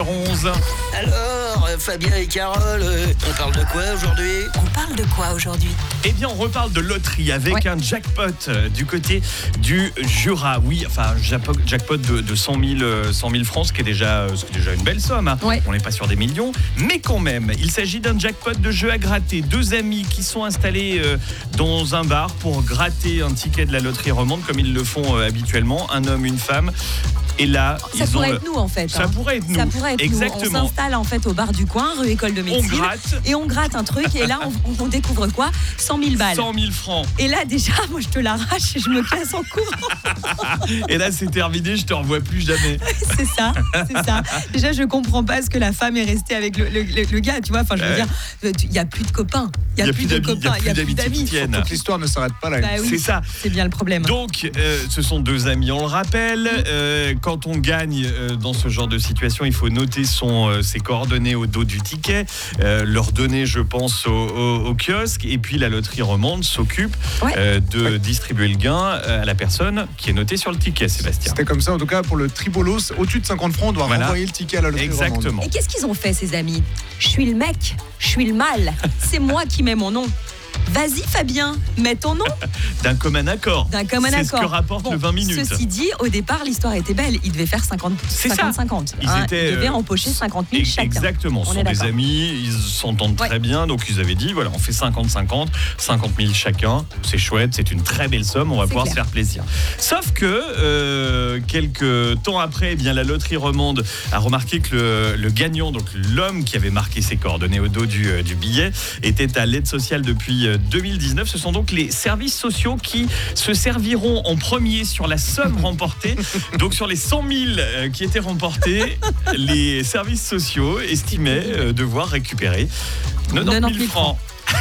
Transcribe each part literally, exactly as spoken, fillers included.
onze. Alors, euh, Fabien et Carole, euh, on parle de quoi aujourd'hui ? On parle de quoi aujourd'hui ? Eh bien, on reparle de loterie avec Ouais. un jackpot euh, du côté du Jura. Oui, enfin, un jackpot, jackpot de, de cent mille, euh, cent mille francs, ce qui est déjà, euh, ce qui est déjà une belle somme. Hein. Ouais. On n'est pas sur des millions, mais quand même, il s'agit d'un jackpot de jeu à gratter. Deux amis qui sont installés euh, dans un bar pour gratter un ticket de la loterie romande, comme ils le font euh, habituellement. Un homme, une femme. Et là, Ça ils pourrait ont être nous en fait. Ça hein. pourrait être nous. Ça pourrait être Exactement. nous. On s'installe en fait au bar du coin, rue École de On médecine. gratte Et on gratte un truc et là on, on découvre quoi ? cent mille balles. cent mille francs. Et là déjà, moi je te l'arrache et je me casse en courant. Et là, c'est terminé, je te revois plus jamais. C'est ça, c'est ça. Déjà je comprends pas ce que la femme est restée avec le, le, le- le gars, tu vois. Enfin je veux Ouais. dire, il n'y a plus de copains. Il n'y a, plus de d'amis, copains, il y a plus d'amis qui tiennent. Donc l'histoire ne s'arrête pas là. Bah oui, C'est ça. c'est bien le problème. Donc, euh, ce sont deux amis, on le rappelle. Euh, quand on gagne euh, dans ce genre de situation, il faut noter son, euh, ses coordonnées au dos du ticket, euh, leur donner, je pense, au, au- au kiosque. Et puis, la loterie romande s'occupe Ouais. euh, de distribuer le gain euh, à la personne qui est notée sur le ticket, Sébastien. C'était comme ça, en tout cas, pour le Tribolos. Au-dessus de cinquante francs, on doit Voilà. renvoyer le ticket à la loterie romande. Exactement. Et qu'est-ce qu'ils ont fait, ces amis ? Je suis le mec, je suis le mal. C'est moi qui mets mon nom. Vas-y, Fabien, mets ton nom. D'un commun accord. D'un commun C'est ce accord. que rapporte Bon, le vingt minutes. Ceci dit, au départ, l'histoire était belle. Ils devaient faire cinquante C'est ça. cinquante cinquante. Ils hein. étaient, Ils devaient euh, empocher cinquante mille Ex- chacun. Exactement, ce On sont est des d'accord. amis, ils s'entendent Ouais. très bien, donc ils avaient dit, voilà, on fait cinquante cinquante, cinquante mille chacun, c'est chouette, c'est une très belle somme, on va C'est pouvoir clair. se faire plaisir. Sauf que, euh, quelques temps après, eh bien, la loterie romande a remarqué que le, le gagnant, donc l'homme qui avait marqué ses coordonnées au dos du, euh, du billet, était à l'aide sociale depuis euh, deux mille dix-neuf. Ce sont donc les services sociaux qui se serviront en premier sur la somme remportée. Donc sur les cent mille euh, qui étaient remportés, les services sociaux estimaient euh, devoir récupérer quatre-vingt-dix mille francs.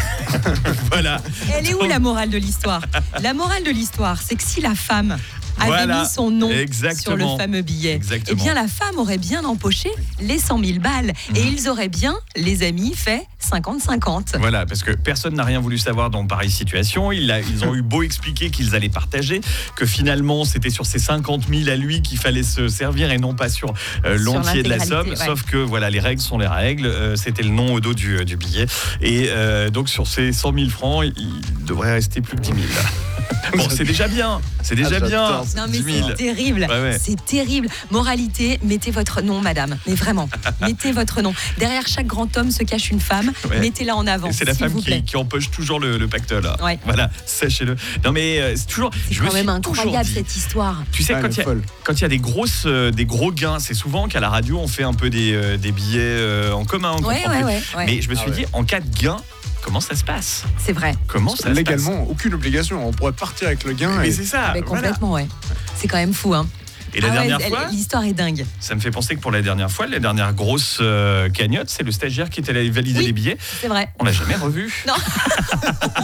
Voilà. Elle est où la morale de l'histoire ? La morale de l'histoire, c'est que si la femme avait Voilà. mis son nom Exactement. sur le fameux billet, Exactement. eh bien la femme aurait bien empoché les cent mille balles. Et ils auraient bien, les amis, fait cinquante cinquante. Voilà, parce que personne n'a rien voulu savoir dans pareille situation. Il a- ils ont eu beau expliquer qu'ils allaient partager, que finalement c'était sur ces cinquante mille à lui qu'il fallait se servir et non pas sur euh, Sur l'entier de la somme. l'intégralité, ouais. Sauf que voilà, les règles sont les règles. Euh, c'était le nom au dos du, du billet. Et euh, donc sur ces cent mille francs, il devrait rester plus que dix mille. Bon, c'est déjà bien. C'est déjà Ah, bien. j'adore. Non mais dix mille. c'est terrible, Ouais, ouais. c'est terrible. Moralité, mettez votre nom, madame. Mais vraiment, mettez votre nom. Derrière chaque grand homme se cache une femme. Ouais. Mettez-la en avant. Et c'est la s'il femme vous plaît. qui, qui empoche toujours le, le pactole. Là. Ouais. Voilà, sachez-le. Non mais euh, c'est toujours. C'est je me quand même suis toujours incroyable dit, cette histoire. Tu sais, Ah, quand elle il est y a, folle. quand il y a des, grosses, euh, des gros gains, c'est souvent qu'à la radio, on fait un peu des, euh, des billets euh, en commun. on Ouais, comprend ouais, plus. ouais, ouais. Mais je me suis Ah ouais. dit, en cas de gain, comment ça se passe C'est vrai. Comment ça se passe Légalement, aucune obligation. On pourrait partir avec le gain. Mais et... c'est ça. Mais voilà. complètement, ouais. C'est quand même fou, hein. Et la Ah ouais, dernière elle- fois, l'histoire est dingue. ça me fait penser que pour la dernière fois, la dernière grosse euh, cagnotte, c'est le stagiaire qui était allé valider Oui. les billets. C'est vrai. On l'a jamais revu. Non.